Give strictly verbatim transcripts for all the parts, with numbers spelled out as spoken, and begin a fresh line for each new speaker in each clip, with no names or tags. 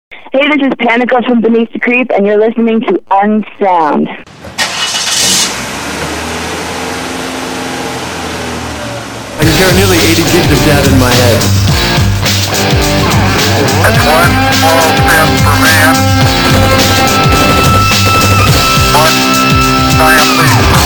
Hey, this is Panica from Beneath the Creep, and you're listening to Unsound.
I can carry nearly eighty gigs of data in my head.
That's one small step for man, one giant leap for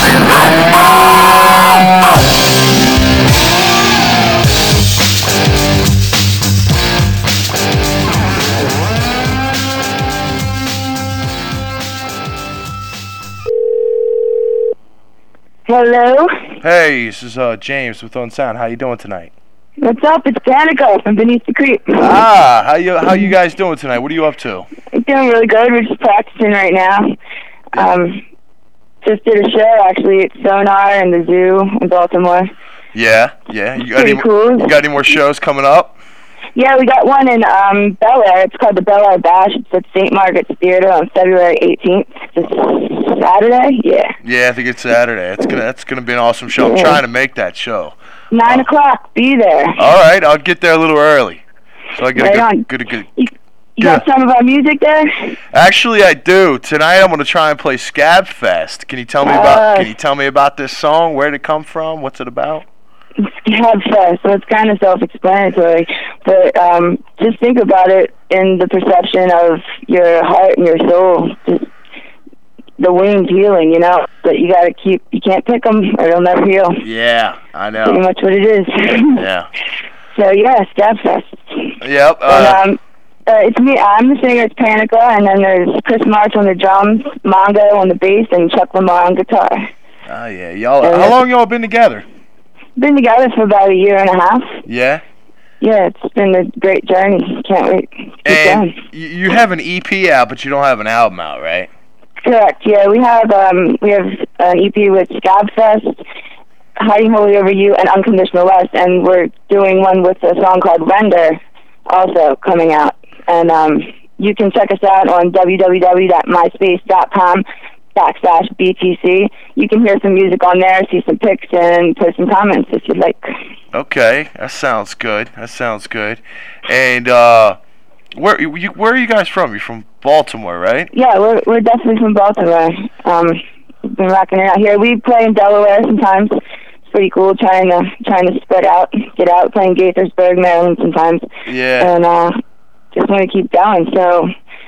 Hello?
Hey, this is uh, James with Unsound. How you doing tonight?
What's up? It's Panica from Beneath the Creep.
Ah, how you how you guys doing tonight? What are you up to?
I'm doing really good. We're just practicing right now. Um, just did a show, actually, at Sonar in the Zoo in Baltimore.
Yeah, yeah. You got
Pretty
any,
cool.
You got any more shows coming up?
Yeah, we got one in um, Bel Air. It's called the Bel Air Bash. It's at Saint Margaret's Theater on February eighteenth. It's Saturday? Yeah.
Yeah, I think it's Saturday. It's gonna that's gonna be an awesome show. I'm
Yeah.
trying to make that show.
Nine
Oh.
o'clock. Be there.
All right, I'll get there a little early, so I get
Right
a
on.
good, good, good.
You, you got some of our music there?
Actually, I do. Tonight, I'm gonna try and play Scab Fest. Can you tell me about?
Uh,
Can you tell me about this song? Where did it come from? What's it about?
Scab Fest, so it's kind of self-explanatory, but um, just think about it in the perception of your heart and your soul. Just the wound's healing, you know, but you gotta keep, you can't pick them or they'll never heal.
Yeah, I
Pretty
know.
much what it is.
Yeah.
So yeah, Scab Fest.
Yep.
And,
Uh,
um, uh, it's me, I'm the singer, it's Panica, and then there's Chris March on the drums, Mongo on the bass, and Chuck Lamar on guitar.
oh yeah, y'all.
uh,
How long y'all been together?
Been together for about a year and a half.
Yeah.
Yeah, it's been a great journey. Can't wait. Keep
And
going.
you you have an E P out, but you don't have an album out, right?
Correct. Yeah, we have um we have an E P with Scab Fest, Hiding Holy Over You, and Unconditional Lust, and we're doing one with a song called Render, also coming out. And um you can check us out on www.myspace.com backslash BTC. You can hear some music on there, see some pics, and put some comments if you'd like.
Okay, that sounds good. That sounds good. And uh, where you where are you guys from? You're from Baltimore, right?
Yeah, we're we're definitely from Baltimore. Um, we've been rocking it out here. We play in Delaware sometimes. It's pretty cool. Trying to trying to spread out, get out, playing Gaithersburg, Maryland sometimes.
Yeah.
And uh, just want to keep going. So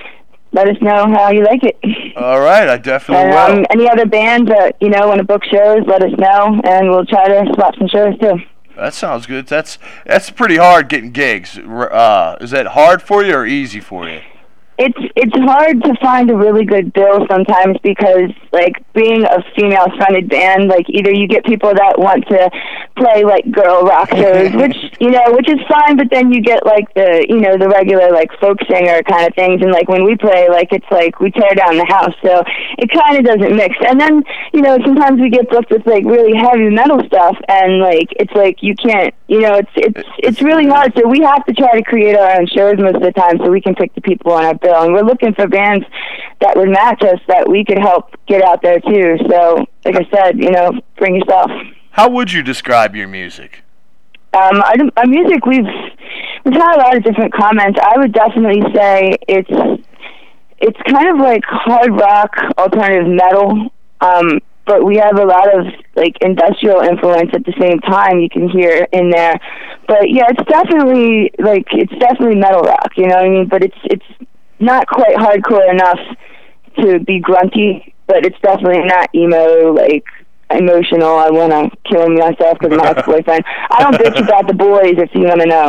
let us know how you like it.
All right, I definitely
And
will.
um, any other bands that you know want to book shows, let us know, and we'll try to swap some shows too.
That sounds good. That's that's pretty hard getting gigs. R- Uh, is that hard for you or easy for you?
It's it's hard to find a really good bill sometimes because, like, being a female-fronted band, like, either you get people that want to play, like, girl rock shows, which, you know, which is fine, but then you get, like, the, you know, the regular, like, folk singer kind of things, and, like, when we play, like, it's like we tear down the house, so it kind of doesn't mix. And then, you know, sometimes we get booked with, like, really heavy metal stuff, and, like, it's like you can't, you know, it's it's it's really hard, so we have to try to create our own shows most of the time so we can pick the people on our bill. And we're looking for bands that would match us that we could help get out there too. So, like I said, you know, bring yourself.
How would you describe your music?
Um, our, our music, we've we've had a lot of different comments. I would definitely say it's it's kind of like hard rock, alternative metal. Um, but we have a lot of like industrial influence at the same time you can hear in there. But yeah, it's definitely like it's definitely metal rock, you know what I mean? But it's it's not quite hardcore enough to be grunty, but it's definitely not emo, like emotional. I want to kill myself because my ex-boyfriend. I don't bitch about the boys, if you want to know.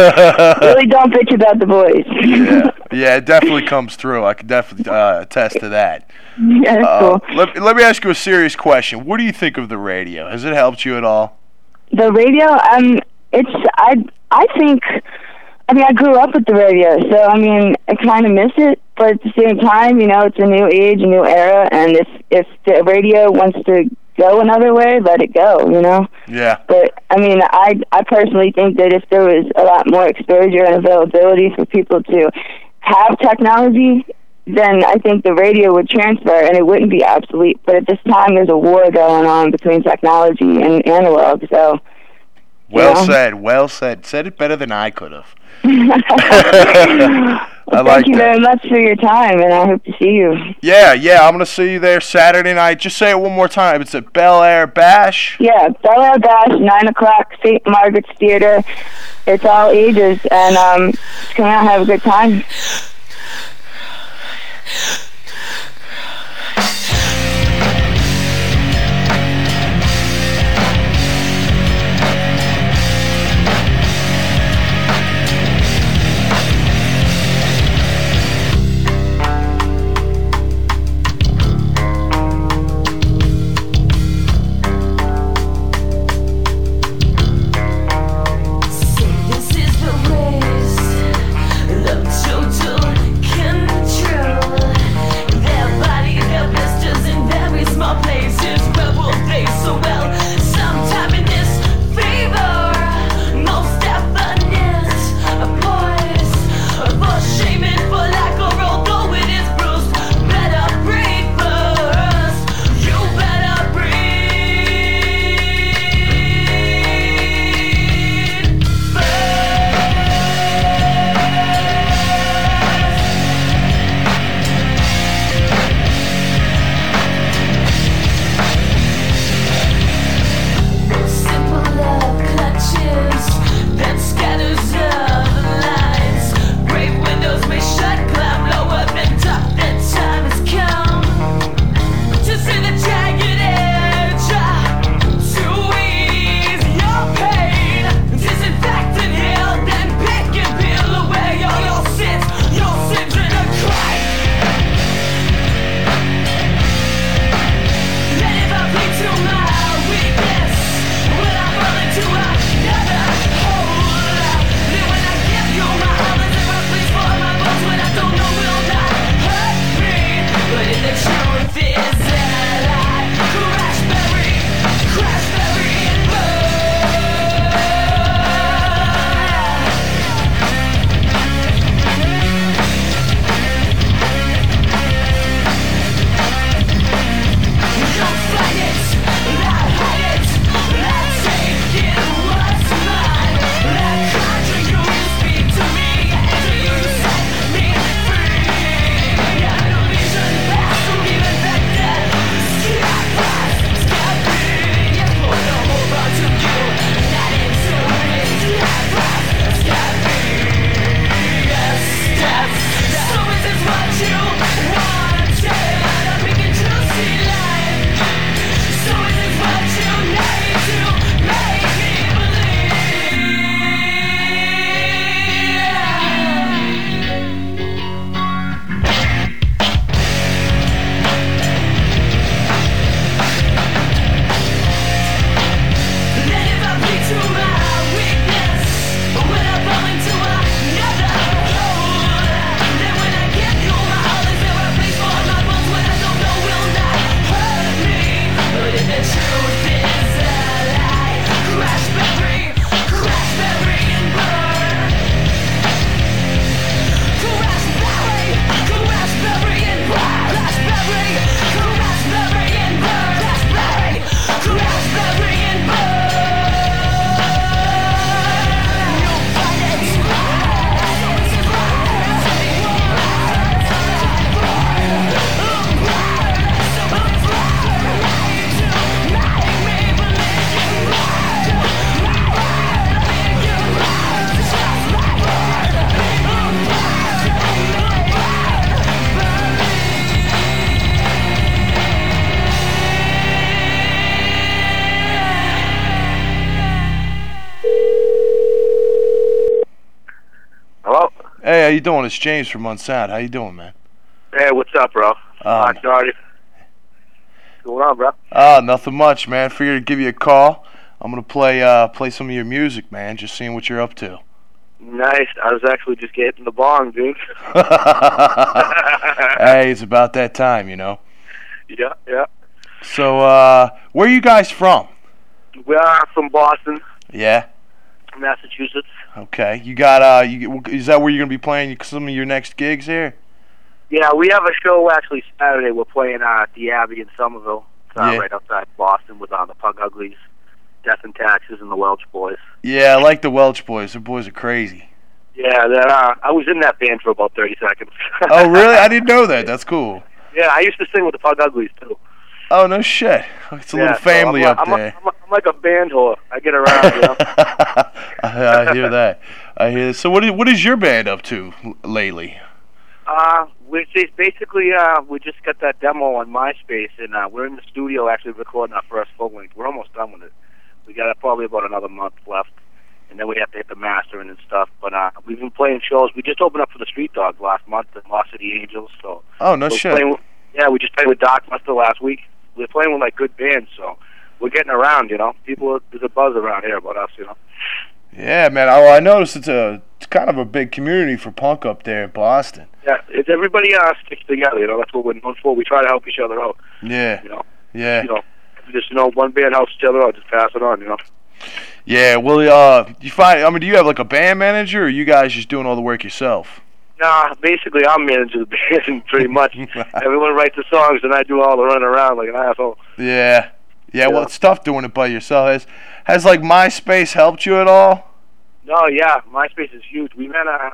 Really don't bitch about the boys.
Yeah, yeah, it definitely comes through. I can definitely uh, attest to that.
Yeah, that's
Uh,
cool.
let, let me ask you a serious question. What do you think of the radio? Has it helped you at all?
The radio, um, it's I I think. I mean, I grew up with the radio, so I mean, I kind of miss it. But at the same time, you know, it's a new age, a new era, and if if the radio wants to go another way, let it go. You know.
Yeah.
But I mean, I I personally think that if there was a lot more exposure and availability for people to have technology, then I think the radio would transfer and it wouldn't be obsolete. But at this time, there's a war going on between technology and analog. So.
Well
Yeah.
said. Well said. Said it better than I could have.
Well,
I like
thank you
that.
very much for your time, and I hope to see you.
Yeah, yeah, I'm going to see you there Saturday night. Just say it one more time. It's at Bel Air Bash.
Yeah, Bel Air Bash, nine o'clock, Saint Margaret's Theater. It's all ages, and um, just come out and have a good time.
This is the race of total
Hey, how you doing? It's James from Unsound. How you doing, man?
Hey, what's up, bro?
Um,
uh, sorry. What's going on, bro?
Uh, nothing much, man. Figured to give you a call. I'm gonna play uh play some of your music, man. Just seeing what you're up to.
Nice. I was actually just getting the bong, dude.
Hey, it's about that time, you know.
Yeah, yeah.
So, uh, where are you guys from?
We are from Boston,
Yeah.
Massachusetts.
Okay. You got uh, you is that where you're gonna be playing some of your next gigs here?
Yeah, we have a show actually Saturday. We're playing uh, at the Abbey in Somerville. It's uh,
Yeah.
right outside Boston with uh, the Pug Uglies, Death and Taxes, and the Welch Boys.
Yeah, I like the Welch boys. The boys are crazy.
Yeah, that, uh, I was in that band for about thirty seconds.
Oh, really? I didn't know that. That's cool.
Yeah, I used to sing with the Pug Uglies, too.
Oh, no shit. It's a
Yeah,
little
so
family
I'm,
up
I'm,
there.
I'm, I'm like a band whore. I get around, you know.
I, I hear that. I hear. So, what is what is your band up to l- lately?
Uh, we just basically uh, we just got that demo on MySpace, and uh, we're in the studio actually recording our first full length. We're almost done with it. We got uh, probably about another month left, and then we have to hit the mastering and stuff. But uh, we've been playing shows. We just opened up for the Street Dogs last month at Lost City Angels. So
Oh, no
we're
shit.
playing with- yeah, we just played with Doc Muster last week. We're playing with like good bands, so we're getting around. You know, people there's a buzz around here about us. You know.
Yeah, man. I, I noticed it's a it's kind of a big community for punk up there in Boston.
Yeah, it's everybody uh, sticks together. You know, that's what we're known for. We try to help each other out.
Yeah.
You know.
Yeah.
You know, just you know, one band helps each other out. Just pass it on. You know.
Yeah. Well, uh, you find. I mean, do you have like a band manager, or are you guys just doing all the work yourself?
Nah, basically I'm managing the band pretty much. Everyone writes the songs, and I do all the running around like an asshole.
Yeah. Yeah. Well,
Yeah.
it's tough doing it by yourself. Has has like MySpace helped you at all?
No, yeah, MySpace is huge. We met. Uh,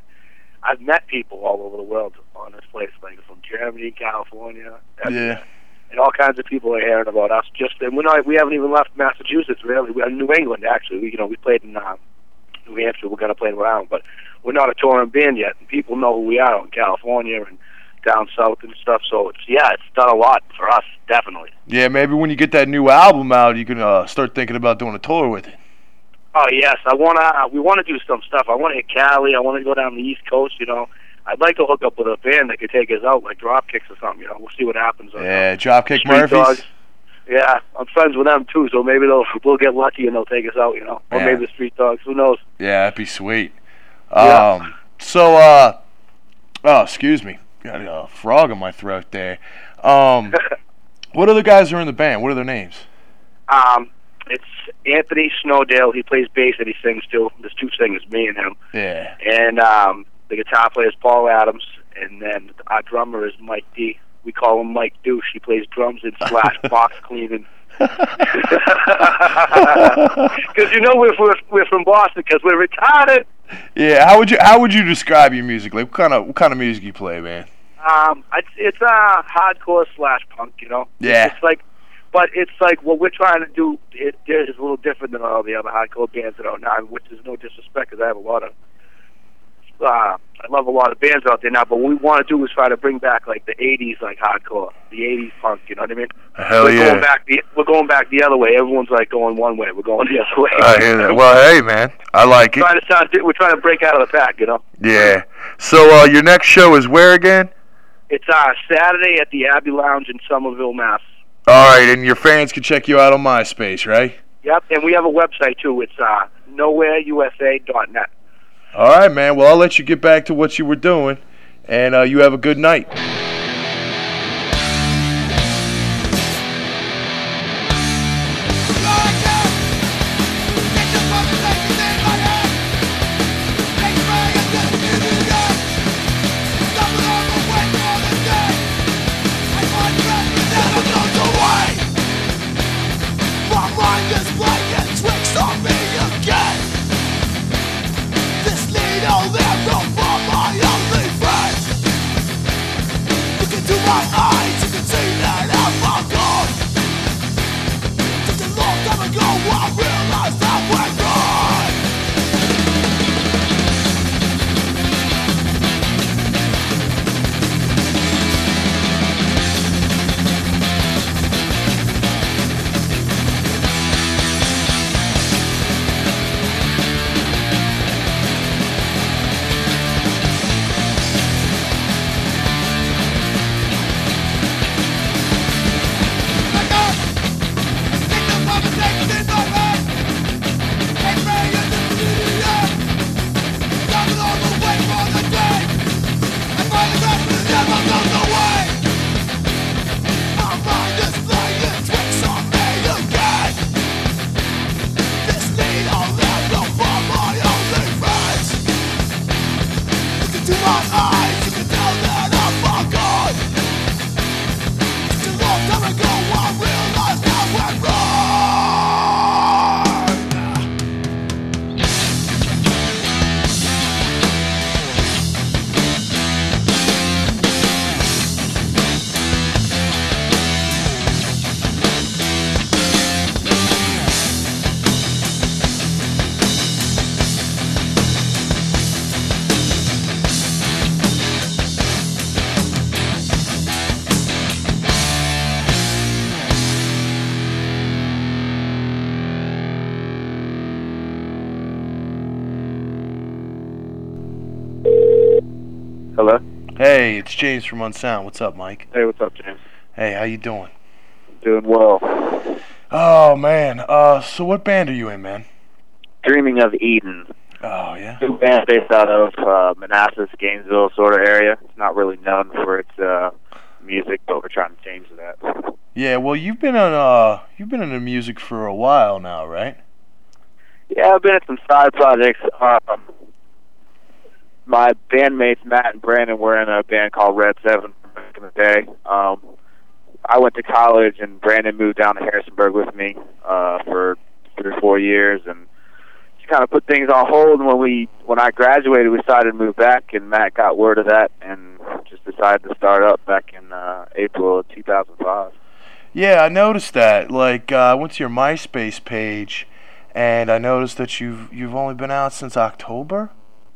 I've met people all over the world on this place, like from Germany, California,
Yeah.
and all kinds of people are hearing about us. Just and we're not. We haven't even left Massachusetts really. We're in New England actually. We, you know, we played in uh, New Hampshire. We're gonna play around, but we're not a touring band yet. And people know who we are in California and down south and stuff. So it's yeah, it's done a lot for us, definitely.
Yeah. Maybe when you get that new album out, you can uh, start thinking about doing a tour with it.
Oh yes, I wanna. Uh, we want to do some stuff. I want to hit Cali. I want to go down the East Coast. You know, I'd like to hook up with a band that could take us out, like Dropkicks or something. You know, we'll see what happens.
Yeah. Dropkick
Street
Murphys.
Dogs. Yeah, I'm friends with them too, so maybe they'll we'll get lucky and they'll take us out. You know, or
Yeah.
maybe the Street Dogs. Who knows?
Yeah, that'd be sweet.
Yeah.
Um. So, uh, oh, excuse me, got a frog in my throat there. Um, what other guys are in the band? What are their names?
Um, it's Anthony Snowdale. He plays bass and he sings too. There's two singers, me and him.
Yeah.
And um, the guitar player is Paul Adams, and then our drummer is Mike D. We call him Mike Douche. He plays drums and slash box cleaning. Because you know we're we're, we're from Boston because we're retarded.
Yeah. How would you How would you describe your music? Like, what kind of What kind of music you play, man?
Um, it's it's uh, hardcore slash punk. You know.
Yeah.
It's like, but it's like what we're trying to do. It is a little different than all the other hardcore bands that are now. Which is no disrespect, because I have a lot of. Uh, I love a lot of bands out there now, but what we want to do is try to bring back like the eighties, like hardcore, the eighties punk. You know what I mean?
Hell
we're
yeah.
Going back the, we're going back the other way. Everyone's like going one way. We're going the other way.
I hear that. Well, hey, man, I like it.
Trying to sound, we're trying to break out of the pack. You know?
Yeah. So, uh, your next show is where again?
It's uh, Saturday at the Abbey Lounge in Somerville, Mass.
All right, and your fans can check you out on MySpace, right?
Yep, and we have a website too. It's uh, nowhere u s a dot net.
All right, man. Well, I'll let you get back to what you were doing, and uh, you have a good night.
This need all that from my only friend. Hello.
Hey, it's James from Unsound. What's up, Mike?
Hey, what's up, James?
Hey, how you doing?
Doing well.
Oh man. Uh, so what band are you in, man?
Dreaming of Eden.
Oh yeah.
New band based out of uh, Manassas, Gainesville sort of area. It's not really known for its uh, music, but we're trying to change that.
Yeah. Well, you've been on uh, you've been into music for a while now, right?
Yeah, I've been at some side projects. Um, my bandmates Matt and Brandon were in a band called Red Seven back in the day. Um, I went to college, and Brandon moved down to Harrisonburg with me uh, for three or four years, and just kind of put things on hold. And when we, when I graduated, we decided to move back, and Matt got word of that, and just decided to start up back in uh, April of two thousand five.
Yeah, I noticed that. Like, uh, I went to your MySpace page, and I noticed that you've you've only been out since October.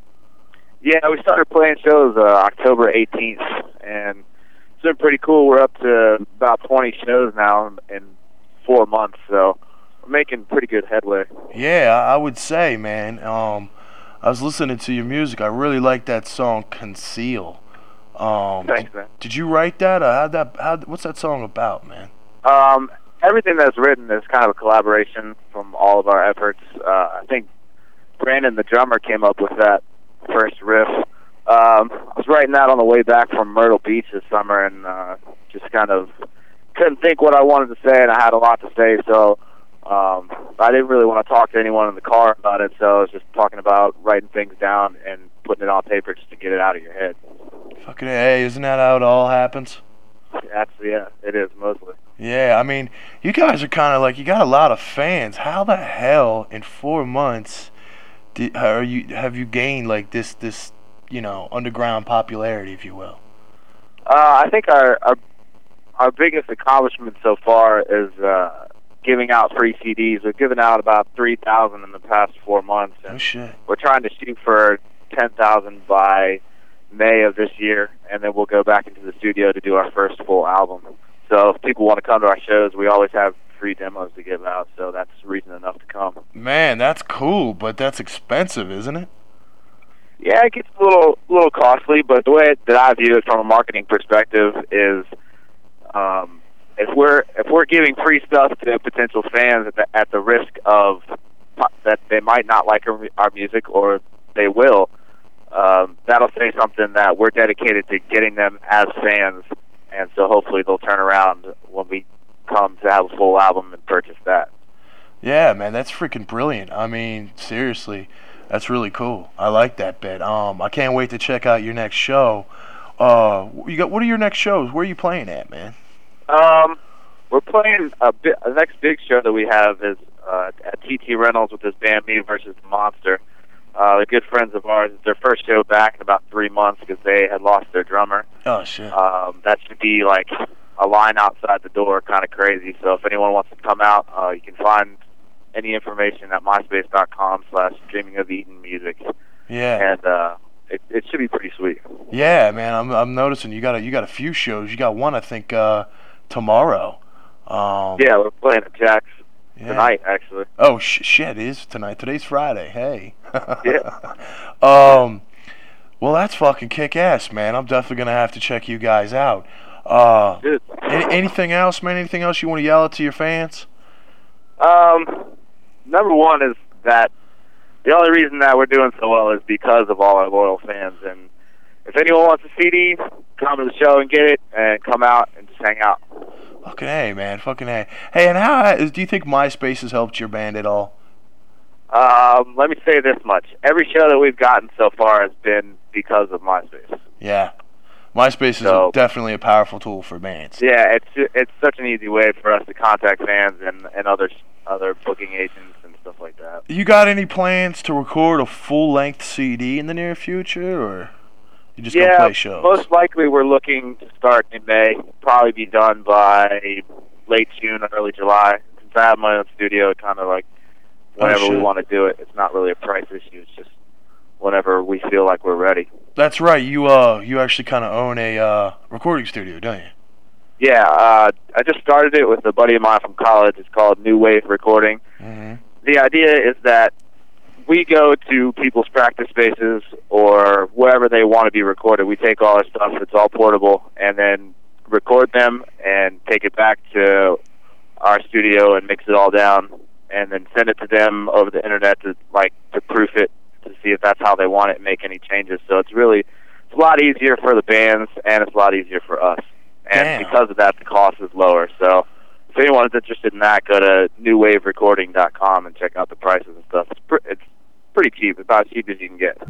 Yeah, we started playing shows uh, October eighteenth, and it's been pretty cool. We're up to about twenty shows now in, in four months, so we're making pretty good headway.
Yeah, I I would say, man. Um, I was listening to your music. I really like that song "Conceal." Um,
Thanks, man.
Did you write that? Or how'd that? How? What's that song about, man?
Um, everything that's written is kind of a collaboration from all of our efforts. Uh, I think Brandon, the drummer, came up with that first riff. Um, I was writing that on the way back from Myrtle Beach this summer, and uh, just kind of couldn't think what I wanted to say, and I had a lot to say, so um, I didn't really want to talk to anyone in the car about it, so I was just talking about writing things down and putting it on paper just to get it out of your head.
Fucking hey, isn't that how it all happens?
That's, yeah, it is, mostly.
Yeah, I mean, you guys are kind of like, you got a lot of fans. How the hell in four months did, are you have you gained like this this you know underground popularity, if you will?
Uh, I think our, our our biggest accomplishment so far is uh, giving out free C Ds. We've given out about three thousand in the past four months, and
Oh shit.
we're trying to shoot for ten thousand by May of this year, and then we'll go back into the studio to do our first full album. So if people want to come to our shows, we always have free demos to give out, so that's reason enough to come.
Man, that's cool, but that's expensive, isn't it?
Yeah, it gets a little little costly, but the way that I view it from a marketing perspective is, um, if we're if we're giving free stuff to potential fans at the, at the risk of that they might not like our, our music, or they will, um, that'll say something that we're dedicated to getting them as fans, and so hopefully they'll turn around when we come to have a full album and purchase that.
Yeah, man, that's freaking brilliant. I mean, seriously, that's really cool. I like that bit. Um, I can't wait to check out your next show. Uh, you got what are your next shows? Where are you playing at, man?
Um, we're playing a bi- the next big show that we have is uh, at T T Reynolds with this band Me versus the Monster. Uh, they're good friends of ours. It's their first show back in about three months because they had lost their drummer.
Oh shit.
Um, that should be like a line outside the door, kind of crazy. So if anyone wants to come out, uh, you can find any information at myspace dot com slash dreaming of Eden music.
Yeah.
And uh, it, it should be pretty sweet.
Yeah, man. I'm I'm noticing you got a you got a few shows. You got one, I think, uh, tomorrow. Um,
Yeah, we're playing at Jack's
yeah.
tonight, actually.
Oh sh- shit! It is tonight. Today's Friday. Hey.
Yeah.
Um. Well, that's fucking kick ass, man. I'm definitely gonna have to check you guys out. Uh.
Good.
Any, anything else, man? Anything else you want to yell out to your fans?
Um, number one is that the only reason that we're doing so well is because of all our loyal fans. And if anyone wants a C D, come to the show and get it, and come out and just hang out.
Fucking A, man. Fucking A. Hey, and how do you think MySpace has helped your band at all?
Um, let me say this much. Every show that we've gotten so far has been because of MySpace.
Yeah. MySpace is
So-
a, definitely a powerful tool for bands.
Yeah, it's it's such an easy way for us to contact fans and, and other, other booking agents and stuff like that.
You got any plans to record a full-length C D in the near future, or you just
yeah,
gonna play shows?
most likely we're looking to start in May. Probably be done by late June or early July. Since I have my own studio, kind of like whenever
Oh,
we
shit.
want to do it. It's not really a price issue. It's just whenever we feel like we're ready.
That's right. You uh, you actually kind of own a uh, recording studio, don't you?
Yeah, uh, I just started it with a buddy of mine from college. It's called New Wave Recording.
Mm-hmm.
The idea is that we go to people's practice spaces or wherever they want to be recorded. We take all our stuff, it's all portable, and then record them and take it back to our studio and mix it all down, and then send it to them over the internet to like to proof it, to see if that's how they want it and make any changes. So it's really it's a lot easier for the bands, and it's a lot easier for us. And
Damn.
because of that, the cost is lower. So if anyone's interested in that, go to new wave recording dot com and check out the prices and stuff. It's, pr- it's pretty cheap, about as cheap as you can get.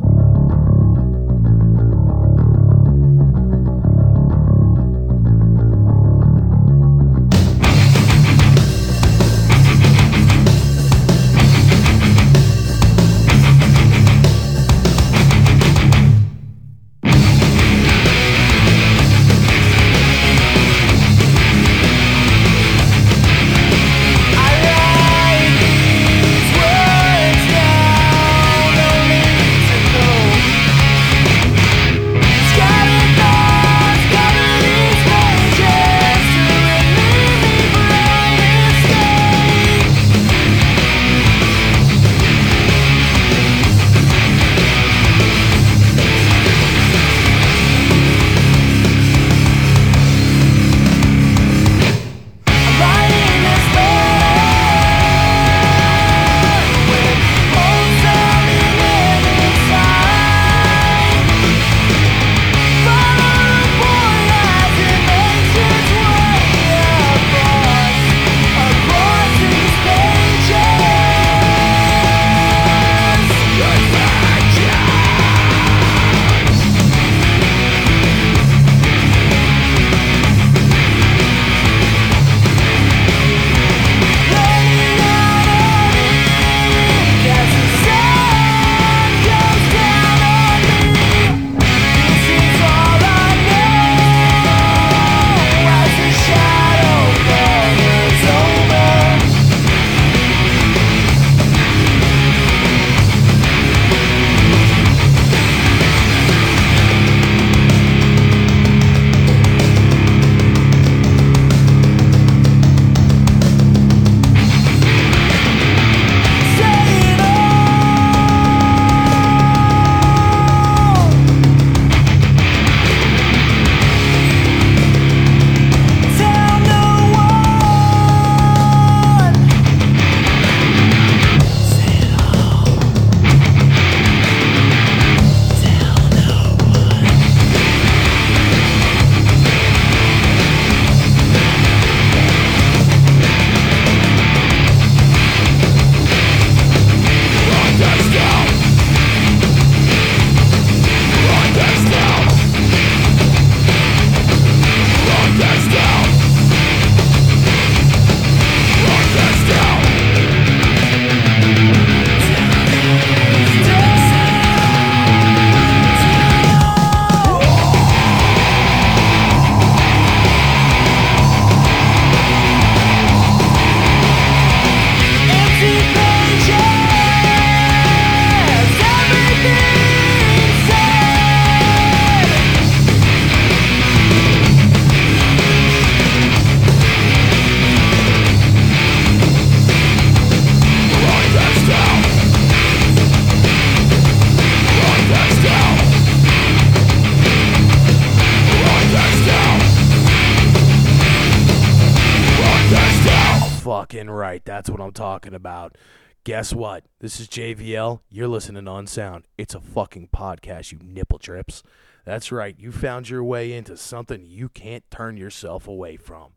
Fucking right. That's what I'm talking about. Guess what? This is J V L. You're listening to Unsound. It's a fucking podcast, you nipple trips. That's right. You found your way into something you can't turn yourself away from.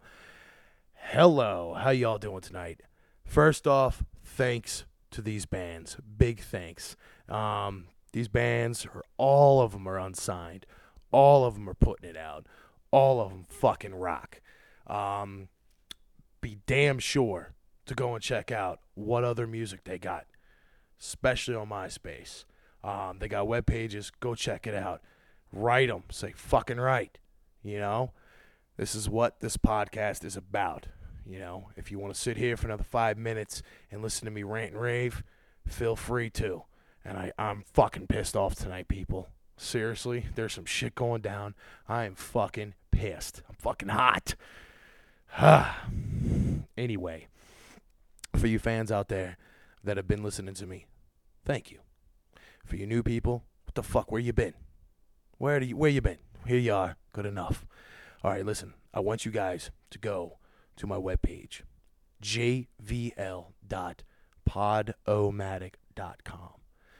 Hello. How y'all doing tonight? First off, thanks to these bands. Big thanks. Um, these bands, are all of them are unsigned. All of them are putting it out. All of them fucking rock. Um... Be damn sure to go and check out what other music they got, especially on MySpace. Um, they got web pages. Go check it out. Write them. Say fucking right. You know, this is what this podcast is about. You know, if you want to sit here for another five minutes and listen to me rant and rave, feel free to. And I, I'm fucking pissed off tonight, people. Seriously, there's some shit going down. I am fucking pissed. I'm fucking hot. Anyway, for you fans out there that have been listening to me thank you. For you new people, what the fuck, where you been? Where do you, where you been? Here you are, good enough. All right, listen, I want you guys to go to my webpage, j v l dot podomatic dot com.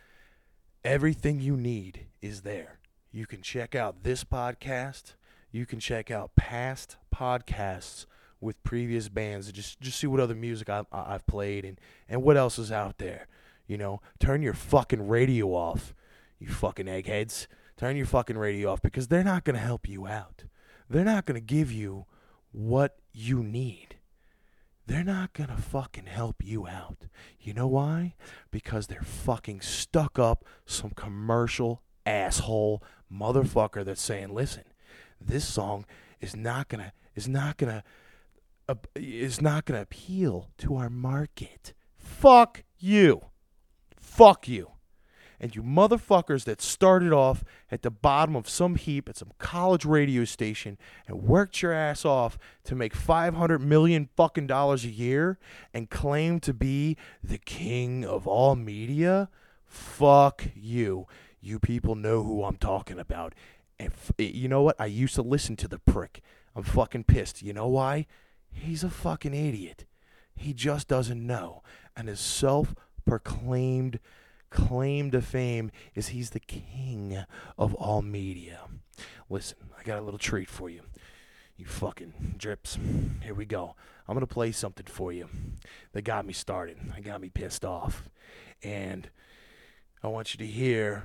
Everything you need is there. You can check out this podcast. You can check out past podcasts with previous bands. Just just see what other music I've, I've played and, and what else is out there. You know, turn your fucking radio off, you fucking eggheads. Turn your fucking radio off because they're not going to help you out. They're not going to give you what you need. They're not going to fucking help you out. You know why? Because they're fucking stuck up some commercial asshole motherfucker that's saying, listen, this song is not going to is not going to uh, is not going to appeal to our market. Fuck you. Fuck you. And you motherfuckers that started off at the bottom of some heap at some college radio station and worked your ass off to make five hundred million fucking dollars a year and claim to be the king of all media, fuck you. You people know who I'm talking about. And f- you know what? I used to listen to the prick. I'm fucking pissed. You know why? He's a fucking idiot. He just doesn't know. And his self-proclaimed claim to fame is he's the king of all media. Listen, I got a little treat for you. You fucking drips. Here we go. I'm going to play something for you that got me started. That got me pissed off. And I want you to hear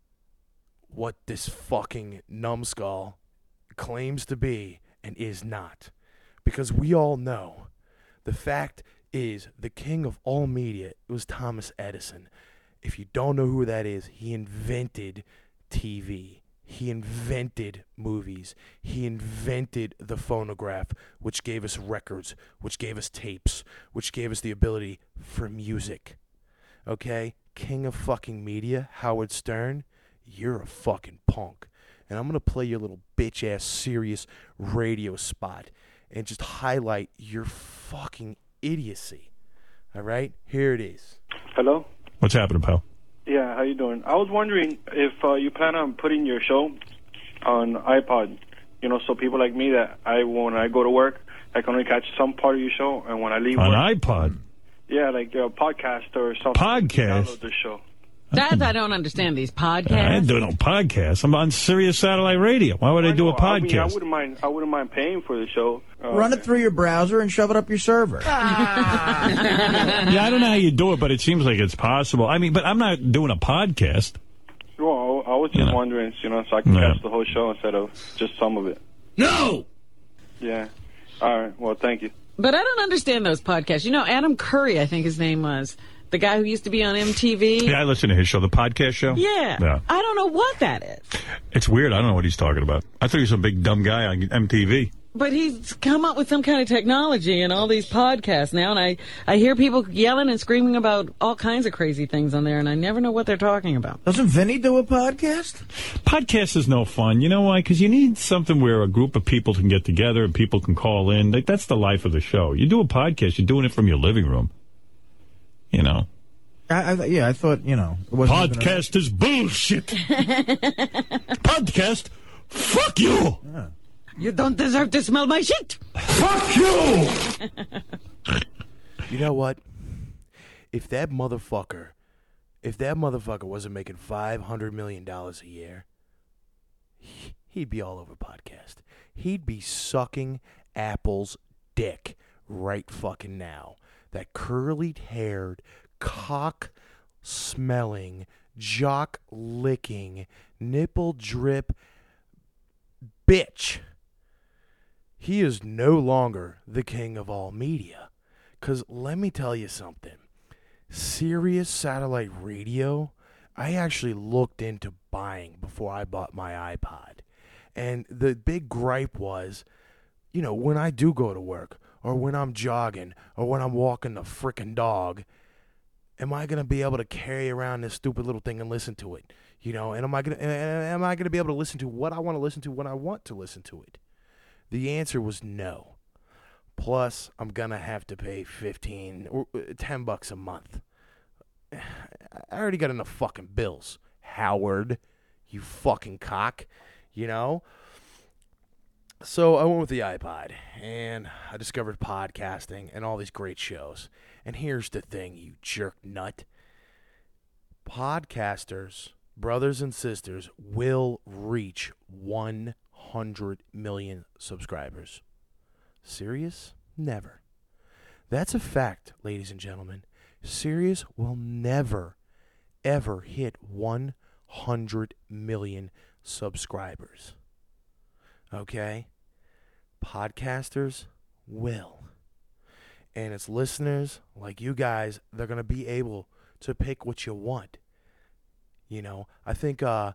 what this fucking numbskull claims to be and is not. Because we all know the fact is the king of all media was Thomas Edison. If you don't know who that is, he invented T V. He invented movies. He invented the phonograph, which gave us records, which gave us tapes, which gave us the ability for music. Okay? King of fucking media, Howard Stern, you're a fucking punk. And I'm going to play your little bitch-ass serious radio spot and just highlight your fucking idiocy. All right? Here it is.
Hello?
What's happening, pal?
Yeah, how you doing? I was wondering if uh, you plan on putting your show on iPod, you know, so people like me that I when I go to work, I can only catch some part of your show, and when I leave
on
work,
iPod.
Yeah, like a podcast or something.
Podcast.
Download the show.
That I don't understand these podcasts.
I ain't doing no podcast. I'm on Sirius Satellite Radio. Why would I, I do a podcast?
I, mean, I wouldn't mind. I wouldn't mind paying for the show. Uh,
Run it through your browser and shove it up your server.
Yeah, I don't know how you do it, but it seems like it's possible. I mean, but I'm not doing a podcast.
Well, I was just you know. wondering, you know, so I can yeah. catch the whole show instead of just some of it.
No.
Yeah. All right. Well, thank you.
But I don't understand those podcasts. You know, Adam Curry, I think his name was. The guy who used to be on M T V?
Yeah, I listen to his show, the podcast show.
Yeah. yeah. I don't know what that is.
It's weird. I don't know what he's talking about. I thought he was a big dumb guy on M T V.
But he's come up with some kind of technology in all these podcasts now, and I, I hear people yelling and screaming about all kinds of crazy things on there, and I never know what they're talking about.
Doesn't Vinny do a podcast?
Podcast is no fun. You know why? Because you need something where a group of people can get together and people can call in. Like, that's the life of the show. You do a podcast, you're doing it from your living room. You know.
I, I, yeah, I thought, you know. It wasn't
Podcast is bullshit. Podcast, fuck you.
Yeah.
You don't deserve to smell my shit.
Fuck you.
You know what? If that motherfucker, if that motherfucker wasn't making five hundred million dollars a year, he'd be all over podcast. He'd be sucking Apple's dick right fucking now. That curly-haired, cock-smelling, jock-licking, nipple-drip bitch. He is no longer the king of all media. Because let me tell you something. Sirius Satellite Radio, I actually looked into buying before I bought my iPod. And the big gripe was, you know, when I do go to work, or when I'm jogging, or when I'm walking the frickin' dog, am I going to be able to carry around this stupid little thing and listen to it? You know, and am I going to am I going to be able to listen to what I want to listen to when I want to listen to it? The answer was no. Plus, I'm going to have to pay fifteen or ten bucks a month. I already got enough fucking bills. Howard, you fucking cock, you know? So I went with the iPod, and I discovered podcasting and all these great shows. And here's the thing, you jerk nut. Podcasters, brothers and sisters, will reach one hundred million subscribers. Serious? Never. That's a fact, ladies and gentlemen. Sirius will never, ever hit one hundred million subscribers. Okay? Podcasters will. And it's listeners like you guys, they're going to be able to pick what you want. You know, I think uh,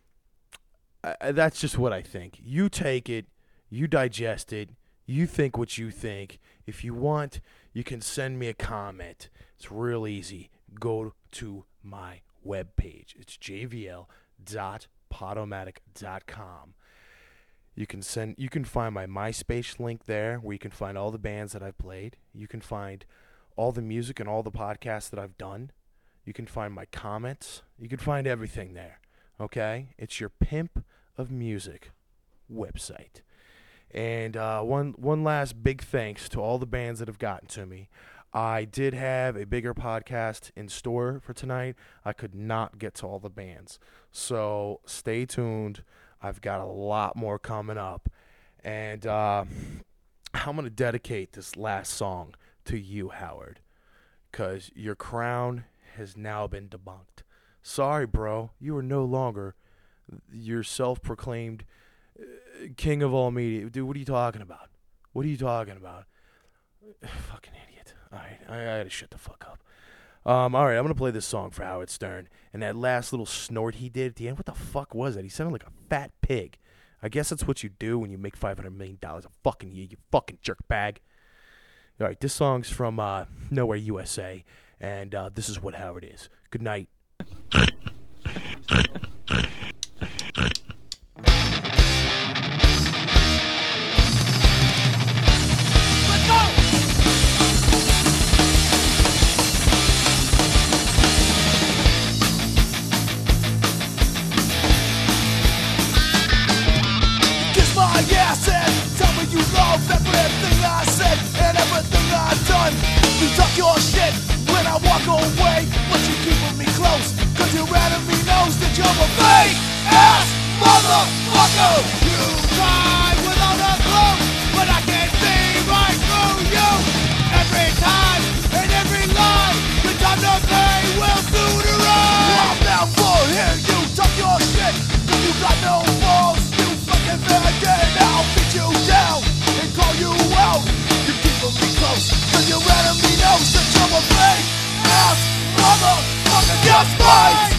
I, that's just what I think. You take it, you digest it, you think what you think. If you want, you can send me a comment. It's real easy. Go to my webpage. It's j v l dot podomatic dot com. You can send. You can find my MySpace link there, where you can find all the bands that I've played. You can find all the music and all the podcasts that I've done. You can find my comments. You can find everything there. Okay? It's your Pimp of Music website. And uh, one one last big thanks to all the bands that have gotten to me. I did have a bigger podcast in store for tonight. I could not get to all the bands. So stay tuned. I've got a lot more coming up. And uh, I'm going to dedicate this last song to you, Howard, because your crown has now been debunked. Sorry, bro. You are no longer your self-proclaimed uh, king of all media. Dude, what are you talking about? What are you talking about? Fucking idiot. All right, I, I gotta shut the fuck up. Um, all right, I'm gonna play this song for Howard Stern, and that last little snort he did at the end. What the fuck was that? He sounded like a fat pig. I guess that's what you do when you make five hundred million dollars a fucking year, you fucking jerk bag. All right, this song's from uh, Nowhere U S A, and uh, this is what Howard is. Good night.
Everything I said and everything I've done. You talk your shit when I walk away, but you keeping me close, cause your enemy knows that you're a fake ass motherfucker. You cry without a clue, but I can see right through you. Every time and every lie, the time to pay will soon arrive. I'm down for hearing you talk your shit, cause you got no balls, you fucking faggot. I'll beat you down and call you out. You keeping me close, cause your enemy knows that you're a fake ass motherfucker. Just fight.